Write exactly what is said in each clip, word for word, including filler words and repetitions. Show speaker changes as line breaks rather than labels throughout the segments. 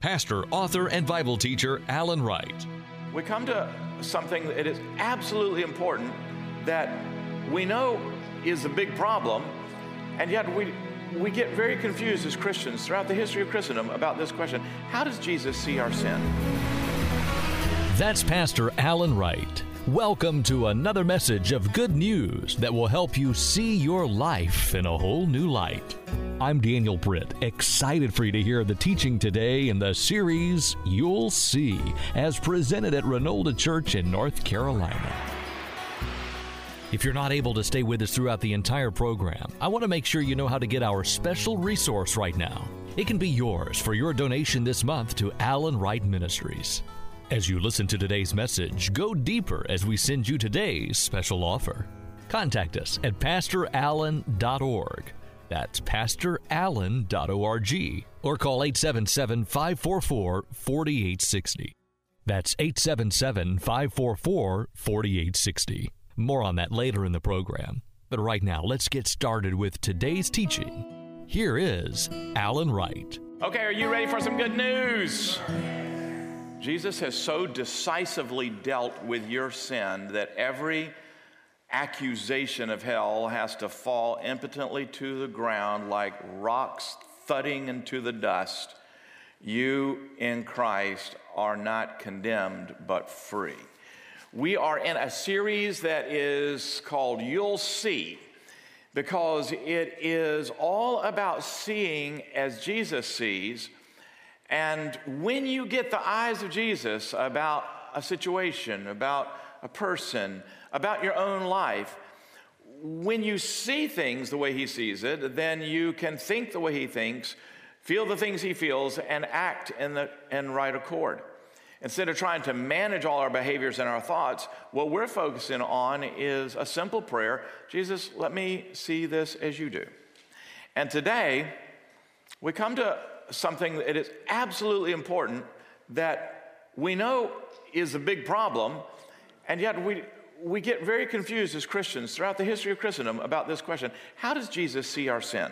pastor, author, and Bible teacher Alan Wright.
We come to something that is absolutely important that we know is a big problem, and yet we we get very confused as Christians throughout the history of Christendom about this question: how does Jesus see our sin?
That's Pastor Alan Wright. Welcome to another message of good news that will help you see your life in a whole new light. I'm Daniel Britt, excited for you to hear the teaching today in the series You'll See, as presented at Renolda Church in North Carolina. If you're not able to stay with us throughout the entire program, I want to make sure you know how to get our special resource right now. It can be yours for your donation this month to Alan Wright Ministries. As you listen to today's message, go deeper as we send you today's special offer. Contact us at pastor allen dot org. That's pastor allen dot org. Or call eight seven seven, five four four, four eight six zero. That's eight seven seven, five four four, four eight six zero. More on that later in the program. But right now, let's get started with today's teaching. Here is Alan Wright.
Okay, are you ready for some good news? Jesus has so decisively dealt with your sin that every accusation of hell has to fall impotently to the ground like rocks thudding into the dust. You in Christ are not condemned but free. We are in a series that is called You'll See, because it is all about seeing as Jesus sees. And when you get the eyes of Jesus about a situation, about a person, about your own life, when you see things the way he sees it, then you can think the way he thinks, feel the things he feels, and act in the in right accord. Instead of trying to manage all our behaviors and our thoughts, what we're focusing on is a simple prayer: Jesus, let me see this as you do. And today, we come to something that is absolutely important that we know is a big problem, and yet we we get very confused as Christians throughout the history of Christendom about this question: how does Jesus see our sin?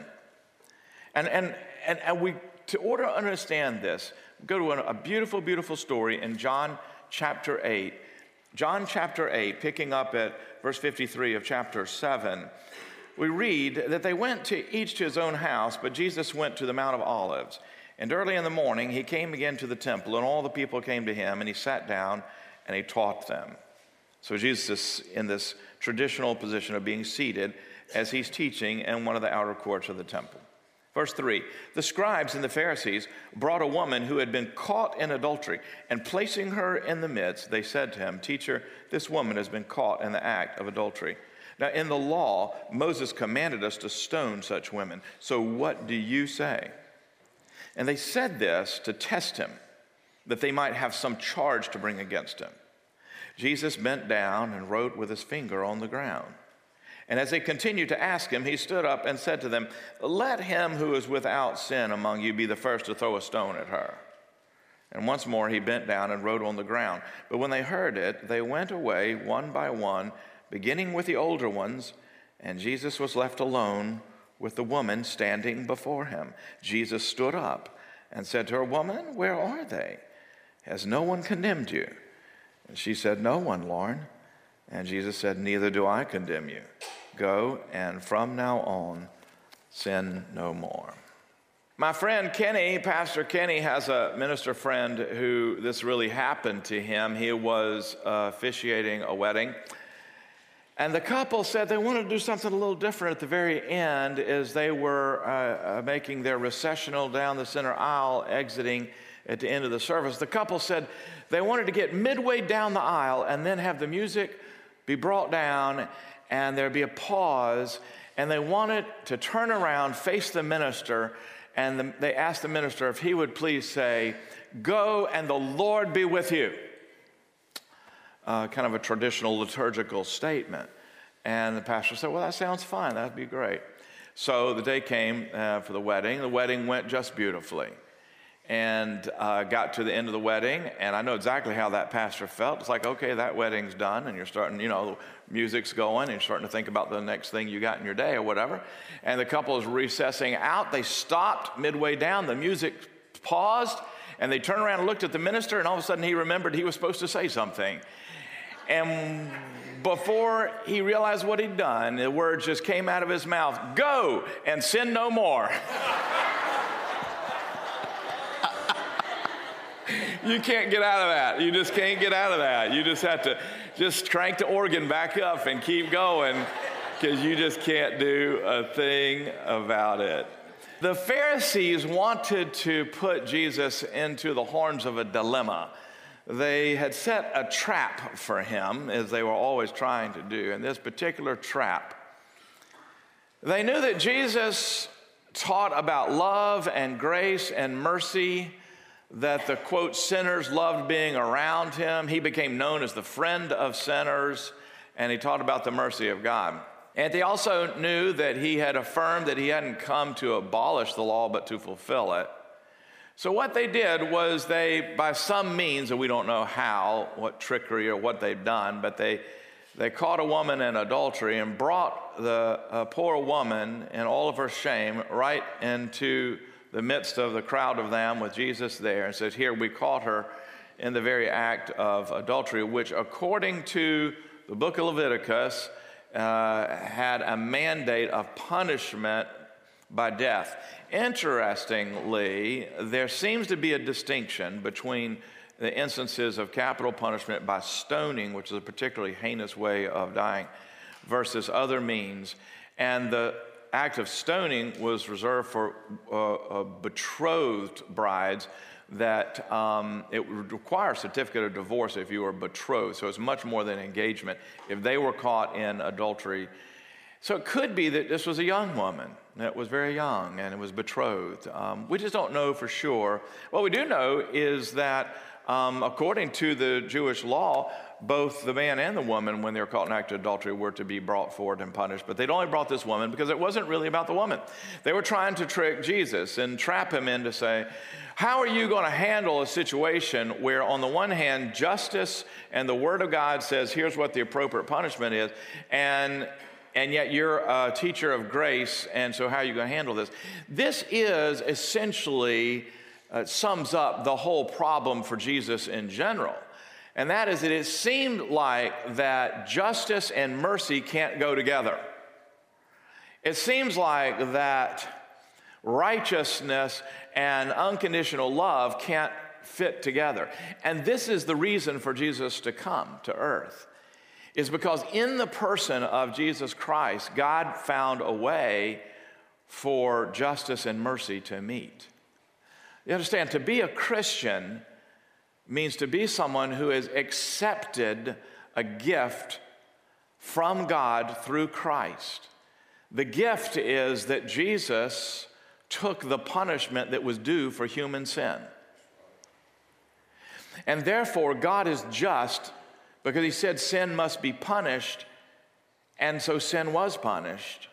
And and and, and we, to order to understand this, go to a, a beautiful, beautiful story in John chapter eight. John chapter eight, picking up at verse fifty-three of chapter seven. We read that they went to each to his own house, but Jesus went to the Mount of Olives. And early in the morning, he came again to the temple, and all the people came to him, and he sat down, and he taught them. So Jesus is in this traditional position of being seated as he's teaching in one of the outer courts of the temple. Verse three, the scribes and the Pharisees brought a woman who had been caught in adultery, and placing her in the midst, they said to him, "Teacher, this woman has been caught in the act of adultery. Now, in the law, Moses commanded us to stone such women. So what do you say?" And they said this to test him, that they might have some charge to bring against him. Jesus bent down and wrote with his finger on the ground. And as they continued to ask him, he stood up and said to them, "Let him who is without sin among you be the first to throw a stone at her." And once more he bent down and wrote on the ground. But when they heard it, they went away one by one, beginning with the older ones, and Jesus was left alone with the woman standing before him. Jesus stood up and said to her, "Woman, where are they? Has no one condemned you?" And she said, "No one, Lord." And Jesus said, "Neither do I condemn you. Go, and from now on, sin no more." My friend Kenny, Pastor Kenny, has a minister friend who this really happened to him. He was uh, officiating a wedding. And the couple said they wanted to do something a little different at the very end as they were uh, uh, making their recessional down the center aisle, exiting at the end of the service. The couple said they wanted to get midway down the aisle and then have the music be brought down and there'd be a pause, and they wanted to turn around, face the minister, and the, they asked the minister if he would please say, "Go and the Lord be with you." Uh, kind of a traditional liturgical statement. And the pastor said, "Well, that sounds fine. That'd be great." So the day came uh, for the wedding. The wedding went just beautifully. And uh, got to the end of the wedding, and I know exactly how that pastor felt. It's like, okay, that wedding's done, and you're starting, you know, music's going, and you're starting to think about the next thing you got in your day or whatever. And the couple is recessing out. They stopped midway down. The music paused, And they turned around and looked at the minister, and all of a sudden he remembered he was supposed to say something. And before he realized what he'd done, the words just came out of his mouth, "Go and sin no more." You can't get out of that. You just can't get out of that. You just have to just crank the organ back up and keep going, because you just can't do a thing about it. The Pharisees wanted to put Jesus into the horns of a dilemma. They had set a trap for him, as they were always trying to do. And this particular trap, they knew that Jesus taught about love and grace and mercy, that the, quote, sinners loved being around him. He became known as the friend of sinners, and he taught about the mercy of God. And they also knew that he had affirmed that he hadn't come to abolish the law, but to fulfill it. So what they did was they, by some means, and we don't know how, what trickery or what they've done, but they they caught a woman in adultery and brought the uh, poor woman in all of her shame right into the midst of the crowd of them with Jesus there, and says, "Here, we caught her in the very act of adultery," which according to the book of Leviticus uh, had a mandate of punishment by death. Interestingly, there seems to be a distinction between the instances of capital punishment by stoning, which is a particularly heinous way of dying, versus other means. And the act of stoning was reserved for uh, uh, betrothed brides, that um, it would require a certificate of divorce if you were betrothed. So it's much more than engagement if they were caught in adultery. So it could be that this was a young woman that was very young and it was betrothed. Um, we just don't know for sure. What we do know is that um, according to the Jewish law, both the man and the woman, when they were caught in act of adultery, were to be brought forward and punished. But they'd only brought this woman because it wasn't really about the woman. They were trying to trick Jesus and trap him into say, how are you going to handle a situation where on the one hand, justice and the Word of God says, here's what the appropriate punishment is, and and yet you're a teacher of grace, and so how are you going to handle this? This is essentially, uh, sums up the whole problem for Jesus in general. And that is that it seemed like that justice and mercy can't go together. It seems like that righteousness and unconditional love can't fit together. And this is the reason for Jesus to come to earth, is because in the person of Jesus Christ, God found a way for justice and mercy to meet. You understand, to be a Christian means to be someone who has accepted a gift from God through Christ. The gift is that Jesus took the punishment that was due for human sin. And therefore, God is just because he said sin must be punished, and so sin was punished.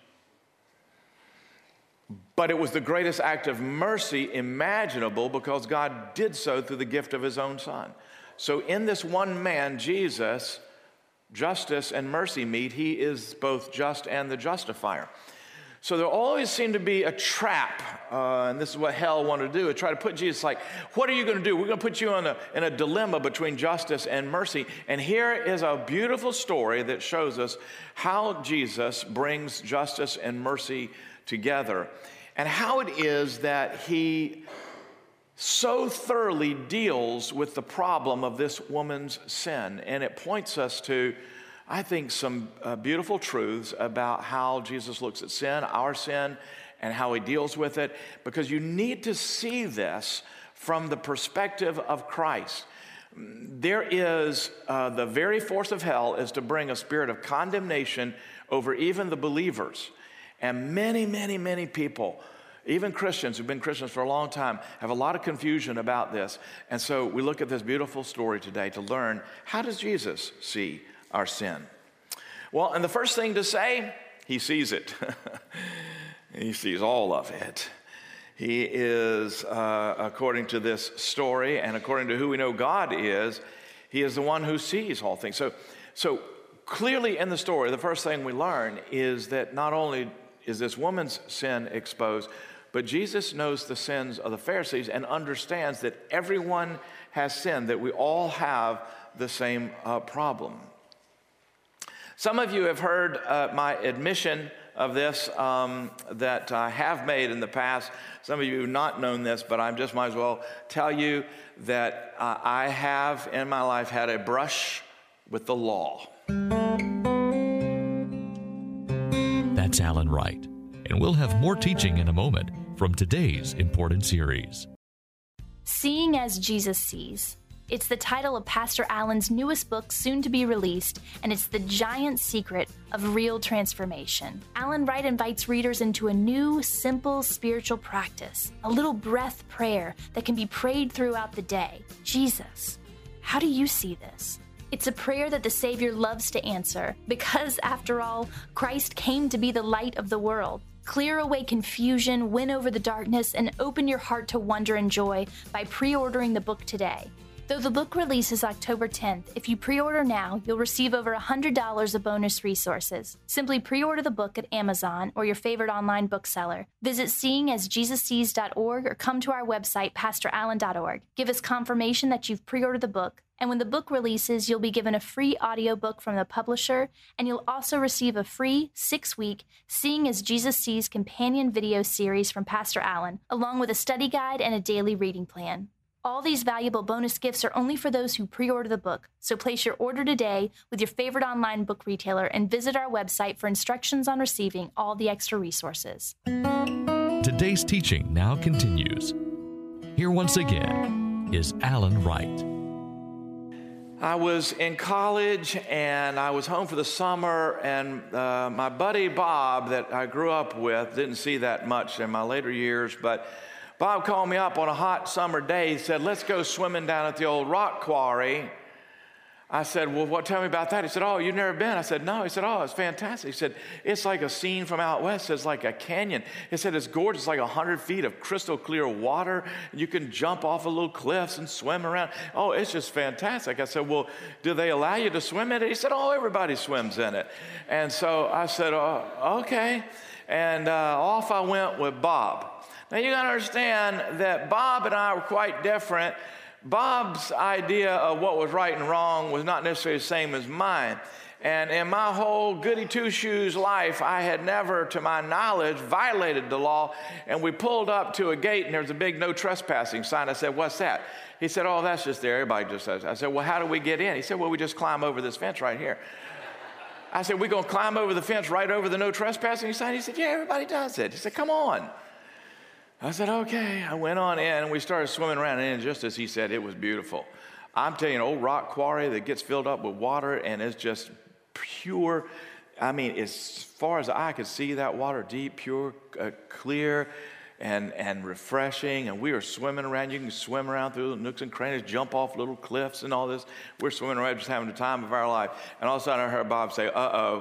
But it was the greatest act of mercy imaginable because God did so through the gift of his own Son. So in this one man, Jesus, justice and mercy meet. He is both just and the justifier. So there always seemed to be a trap, uh, and this is what hell wanted to do, is try to put Jesus like, what are you going to do? We're going to put you in a, in a dilemma between justice and mercy. And here is a beautiful story that shows us how Jesus brings justice and mercy together, and how it is that he so thoroughly deals with the problem of this woman's sin. And it points us to, I think, some uh, beautiful truths about how Jesus looks at sin, our sin, and how he deals with it, because you need to see this from the perspective of Christ. There is, uh, the very force of hell is to bring a spirit of condemnation over even the believers. And many, many, many people, even Christians who've been Christians for a long time, have a lot of confusion about this. And so we look at this beautiful story today to learn, how does Jesus see our sin? Well, and the first thing to say, he sees it. He sees all of it. He is, uh, according to this story and according to who we know God is, he is the one who sees all things. So, so clearly in the story, the first thing we learn is that not only is this woman's sin exposed, But Jesus knows the sins of the Pharisees and understands that everyone has sinned, that we all have the same uh, problem. Some of you have heard uh, my admission of this um, that I have made in the past. Some of you have not known this, but I just might as well tell you that uh, I have in my life had a brush with the law.
That's Alan Wright, and we'll have more teaching in a moment from today's important series.
Seeing as Jesus Sees. It's the title of Pastor Alan's newest book, soon to be released, and it's the giant secret of real transformation. Alan Wright invites readers into a new, simple spiritual practice, a little breath prayer that can be prayed throughout the day. Jesus, how do you see this? It's a prayer that the Savior loves to answer because, after all, Christ came to be the light of the world. Clear away confusion, win over the darkness, and open your heart to wonder and joy by pre-ordering the book today. Though the book releases October tenth, if you pre-order now, you'll receive over one hundred dollars of bonus resources. Simply pre-order the book at Amazon or your favorite online bookseller. Visit seeing as jesus sees dot org or come to our website, pastor allen dot org. Give us confirmation that you've pre-ordered the book, and when the book releases, you'll be given a free audiobook from the publisher, and you'll also receive a free six-week Seeing as Jesus Sees companion video series from Pastor Alan, along with a study guide and a daily reading plan. All these valuable bonus gifts are only for those who pre-order the book, so place your order today with your favorite online book retailer and visit our website for instructions on receiving all the extra resources.
Today's teaching now continues. Here once again is Alan Wright.
I was in college and I was home for the summer, and uh, my buddy Bob that I grew up with, didn't see that much in my later years, but Bob called me up on a hot summer day. He said, let's go swimming down at the old rock quarry. I said, well, what? Tell me about that. He said, oh, you've never been? I said, no. He said, oh, it's fantastic. He said, it's like a scene from out west. It's like a canyon. He said, it's gorgeous, like one hundred feet of crystal clear water. You can jump off of little cliffs and swim around. Oh, it's just fantastic. I said, well, do they allow you to swim in it? He said, oh, everybody swims in it. And so I said, oh, okay. And uh, off I went with Bob. Now, you got to understand that Bob and I were quite different. Bob's idea of what was right and wrong was not necessarily the same as mine. And in my whole goody two-shoes life, I had never, to my knowledge, violated the law. And we pulled up to a gate, and there was a big no trespassing sign. I said, what's that? He said, oh, that's just there. Everybody just says. I said, well, how do we get in? He said, well, we just climb over this fence right here. I said, we're going to climb over the fence right over the no trespassing sign? He said, yeah, everybody does it. He said, come on. I said, okay. I went on in, and we started swimming around, and just as he said, it was beautiful. I'm telling you, an old rock quarry that gets filled up with water, and it's just pure. I mean, as far as I could see, that water, deep, pure, uh, clear, and, and refreshing, and we were swimming around. You can swim around through little nooks and crannies, jump off little cliffs and all this. We're swimming around, just having the time of our life, and all of a sudden I heard Bob say, uh-oh.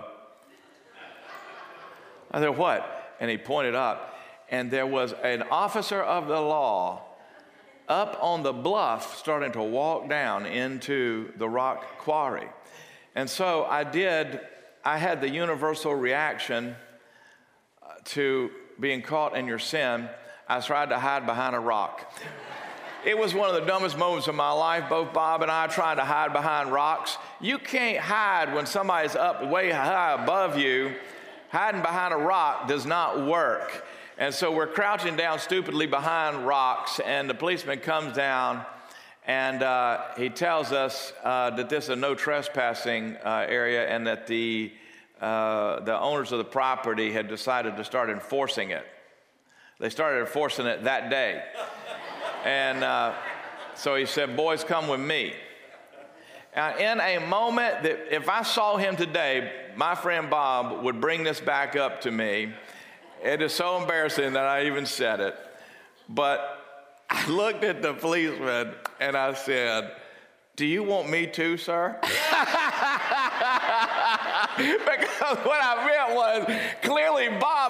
I said, what? And he pointed up. And there was an officer of the law up on the bluff starting to walk down into the rock quarry. And so I did, I had the universal reaction to being caught in your sin. I tried to hide behind a rock. It was one of the dumbest moments of my life. Both Bob and I tried to hide behind rocks. You can't hide when somebody's up way high above you. Hiding behind a rock does not work. And so we're crouching down stupidly behind rocks, and the policeman comes down, and uh, he tells us uh, that this is a no trespassing uh, area, and that the uh, the owners of the property had decided to start enforcing it. They started enforcing it that day. And uh, so he said, boys, come with me. Now, in a moment that if I saw him today, my friend Bob would bring this back up to me. It is so embarrassing that I even said it. But I looked at the policeman and I said, do you want me to, sir? Because what I meant was, clearly Bob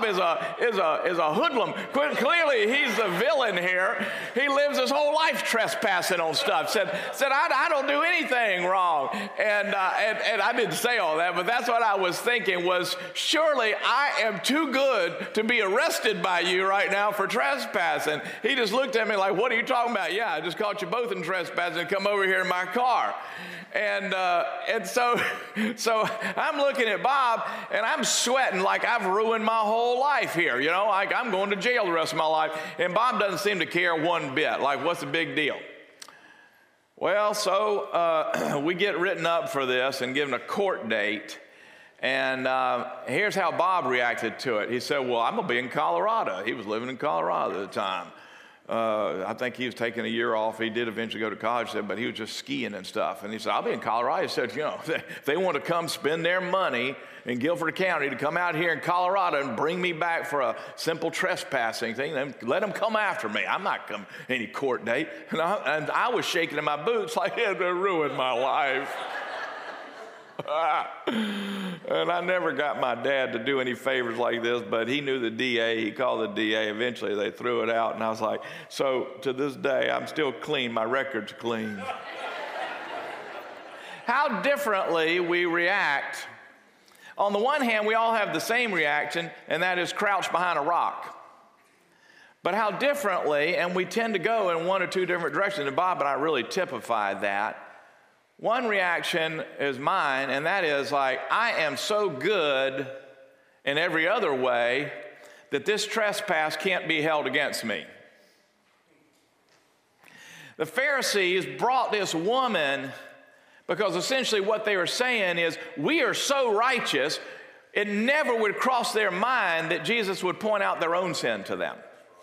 is a, is a, is a hoodlum. Clearly, he's the villain here. He lives his whole life trespassing on stuff. Said, said I, I don't do anything wrong. And, uh, and, and I didn't say all that, but that's what I was thinking was, surely I am too good to be arrested by you right now for trespassing. He just looked at me like, what are you talking about? Yeah, I just caught you both in trespassing and come over here in my car. And uh, and so, so I'm looking at Bob, and I'm sweating like I've ruined my whole life here. You know, like I'm going to jail the rest of my life. And Bob doesn't seem to care one bit. Like, what's the big deal? Well, so uh, we get written up for this and given a court date. And uh, here's how Bob reacted to it. He said, well, I'm going to be in Colorado. He was living in Colorado at the time. Uh, I think he was taking a year off. He did eventually go to college, but he was just skiing and stuff. And he said, I'll be in Colorado. He said, you know, if they want to come spend their money in Guilford County to come out here in Colorado and bring me back for a simple trespassing thing, then let them come after me. I'm not coming any court date. And I, and I was shaking in my boots like it had ruined my life. And I never got my dad to do any favors like this, but he knew the D A. He called the D A. Eventually, they threw it out, and I was like, so to this day, I'm still clean. My record's clean. How differently we react. On the one hand, we all have the same reaction, and that is crouch behind a rock. But how differently, and we tend to go in one or two different directions, and Bob and I really typified that. One reaction is mine, and that is like, I am so good in every other way that this trespass can't be held against me. The Pharisees brought this woman because essentially what they were saying is, we are so righteous, it never would cross their mind that Jesus would point out their own sin to them.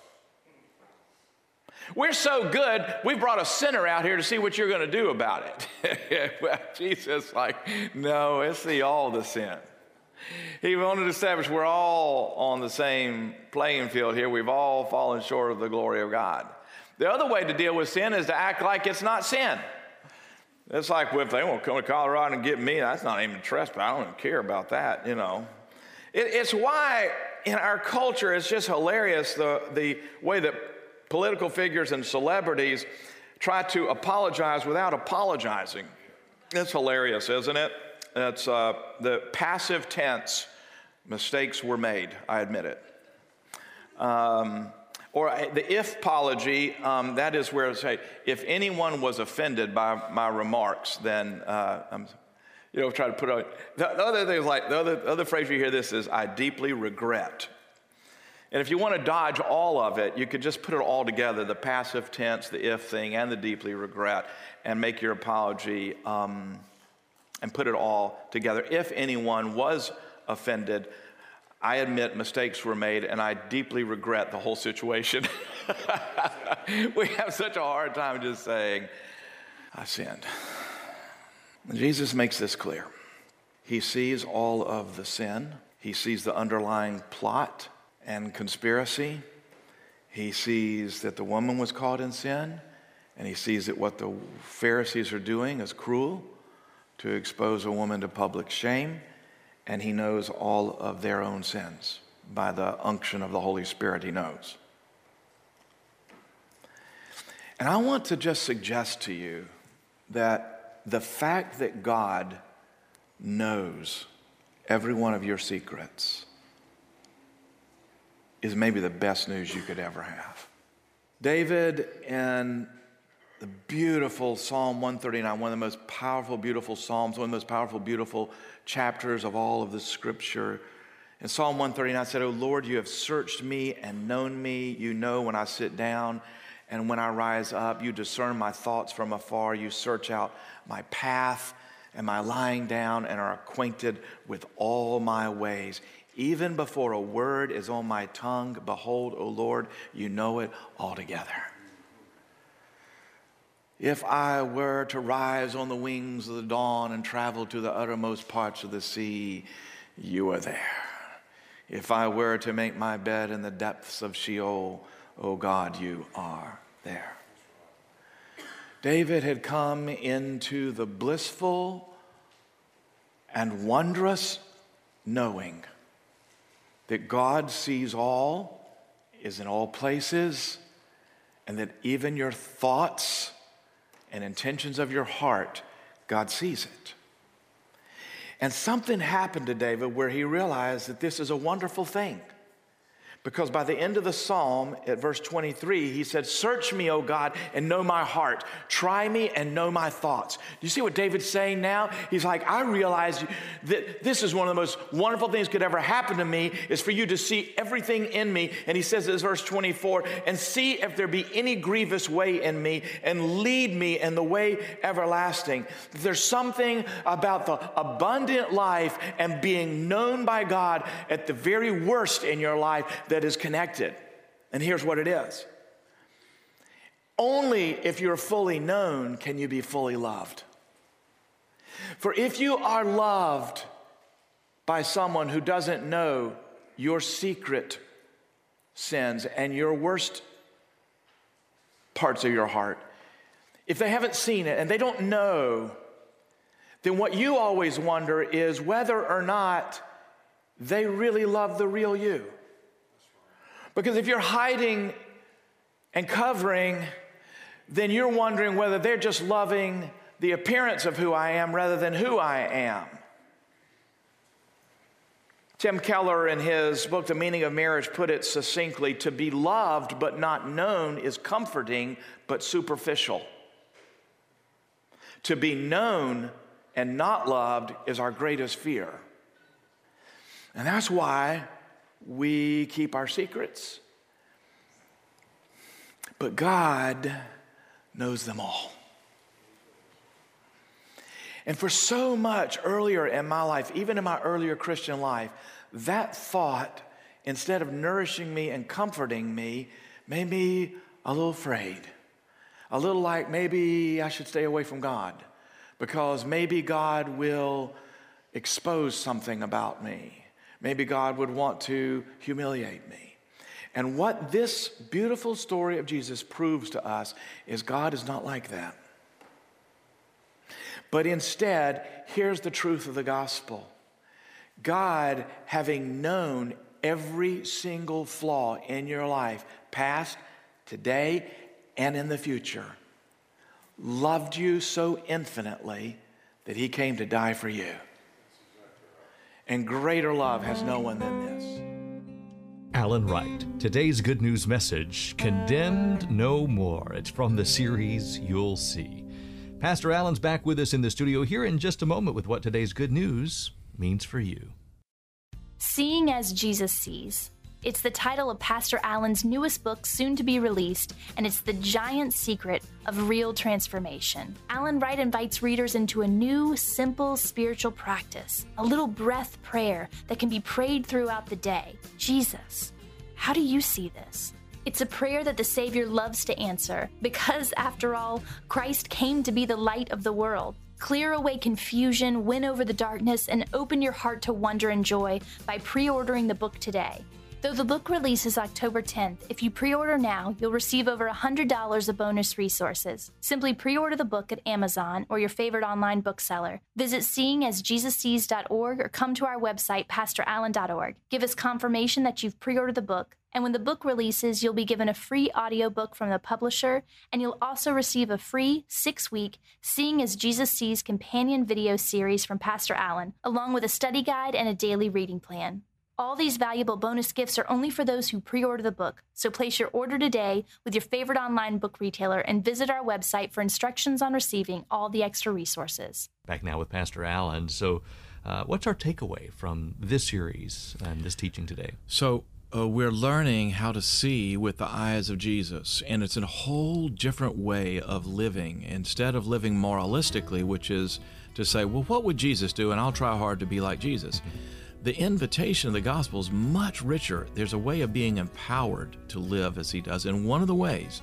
We're so good, we brought a sinner out here to see what you're going to do about it. Well, Jesus like, no, it's the all the sin. He wanted to establish we're all on the same playing field here. We've all fallen short of the glory of God. The other way to deal with sin is to act like it's not sin. It's like, well, if they want to come to Colorado and get me, that's not even a trespass. I don't even care about that, you know. It, it's why in our culture it's just hilarious the, the way that political figures and celebrities try to apologize without apologizing. It's hilarious, isn't it? It's uh, the passive tense. Mistakes were made, I admit it. Um, or the if apology, um, that is where it's say, if anyone was offended by my remarks, then uh, I'm, you know, try to put out. The, the other thing is like the other, the other phrase you hear this is, I deeply regret. And if you want to dodge all of it, you could just put it all together, the passive tense, the if thing, and the deeply regret, and make your apology um, and put it all together. If anyone was offended, I admit mistakes were made, and I deeply regret the whole situation. We have such a hard time just saying, I sinned. Jesus makes this clear. He sees all of the sin. He sees the underlying plot and conspiracy. He sees that the woman was caught in sin, and he sees that what the Pharisees are doing is cruel to expose a woman to public shame, and he knows all of their own sins. By the unction of the Holy Spirit, he knows. And I want to just suggest to you that the fact that God knows every one of your secrets is maybe the best news you could ever have. David, in the beautiful Psalm one thirty-nine, one of the most powerful, beautiful Psalms, one of the most powerful, beautiful chapters of all of the Scripture. In Psalm one thirty-nine said, O Lord, you have searched me and known me. You know when I sit down and when I rise up. You discern my thoughts from afar. You search out my path and my lying down and are acquainted with all my ways. Even before a word is on my tongue, behold, O Lord, you know it altogether. If I were to rise on the wings of the dawn and travel to the uttermost parts of the sea, you are there. If I were to make my bed in the depths of Sheol, O God, you are there. David had come into the blissful and wondrous knowing that God sees all, is in all places, and that even your thoughts and intentions of your heart, God sees it. And something happened to David where he realized that this is a wonderful thing. Because by the end of the psalm, at verse twenty-three, he said, "Search me, O God, and know my heart. Try me and know my thoughts." Do you see what David's saying now? He's like, I realize that this is one of the most wonderful things could ever happen to me, is for you to see everything in me. And he says this, verse twenty-four, "And see if there be any grievous way in me, and lead me in the way everlasting." There's something about the abundant life and being known by God at the very worst in your life that is connected. And here's what it is. Only if you're fully known can you be fully loved. For if you are loved by someone who doesn't know your secret sins and your worst parts of your heart, if they haven't seen it and they don't know, then what you always wonder is whether or not they really love the real you. Because if you're hiding and covering, then you're wondering whether they're just loving the appearance of who I am rather than who I am. Tim Keller, in his book, The Meaning of Marriage, put it succinctly: to be loved but not known is comforting but superficial. To be known and not loved is our greatest fear. And that's why we keep our secrets. But God knows them all. And for so much earlier in my life, even in my earlier Christian life, that thought, instead of nourishing me and comforting me, made me a little afraid. A little like maybe I should stay away from God, because maybe God will expose something about me. Maybe God would want to humiliate me. And what this beautiful story of Jesus proves to us is God is not like that. But instead, here's the truth of the gospel. God, having known every single flaw in your life, past, today, and in the future, loved you so infinitely that he came to die for you. And greater love has no one than this.
Alan Wright, today's Good News message, Condemned No More. It's from the series You'll See. Pastor Alan's back with us in the studio here in just a moment with what today's good news means for you.
Seeing as Jesus Sees. It's the title of Pastor Alan's newest book, soon to be released, and it's the giant secret of real transformation. Alan Wright invites readers into a new, simple spiritual practice, a little breath prayer that can be prayed throughout the day. Jesus, how do you see this? It's a prayer that the Savior loves to answer because, after all, Christ came to be the light of the world. Clear away confusion, win over the darkness, and open your heart to wonder and joy by pre-ordering the book today. Though the book releases October tenth, if you pre-order now, you'll receive over one hundred dollars of bonus resources. Simply pre-order the book at Amazon or your favorite online bookseller. Visit seeing as jesus sees dot org or come to our website, pastor allen dot org. Give us confirmation that you've pre-ordered the book, and when the book releases, you'll be given a free audiobook from the publisher, and you'll also receive a free six-week Seeing as Jesus Sees companion video series from Pastor Alan, along with a study guide and a daily reading plan. All these valuable bonus gifts are only for those who pre-order the book, so place your order today with your favorite online book retailer and visit our website for instructions on receiving all the extra resources.
Back now with Pastor Alan. So uh, what's our takeaway from this series and this teaching today?
So uh, we're learning how to see with the eyes of Jesus, and it's a whole different way of living. Instead of living moralistically, which is to say, well, what would Jesus do? And I'll try hard to be like Jesus. The invitation of the gospel is much richer. There's a way of being empowered to live as he does. And one of the ways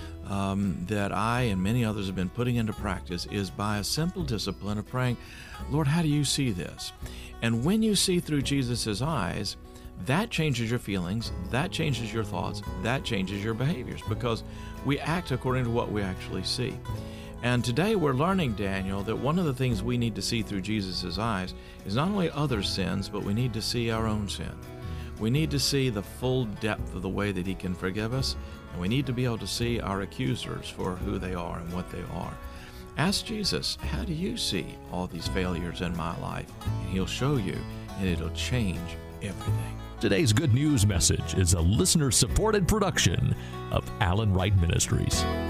um, that I and many others have been putting into practice is by a simple discipline of praying, Lord, how do you see this? And when you see through Jesus' eyes, that changes your feelings, that changes your thoughts, that changes your behaviors, because we act according to what we actually see. And today we're learning, Daniel, that one of the things we need to see through Jesus' eyes is not only others' sins, but we need to see our own sin. We need to see the full depth of the way that He can forgive us, and we need to be able to see our accusers for who they are and what they are. Ask Jesus, how do you see all these failures in my life? And He'll show you, and it'll change everything.
Today's Good News message is a listener-supported production of Alan Wright Ministries.